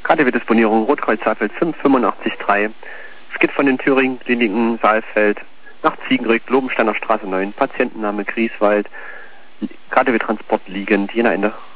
KTW-Disponierung Rotkreuz Saalfeld 5883. Es geht von den Thüringen Kliniken Saalfeld nach Ziegenrück, Lobensteiner Straße 9, Patientenname Grieswald, KTW-Transport liegend, Jena Ende.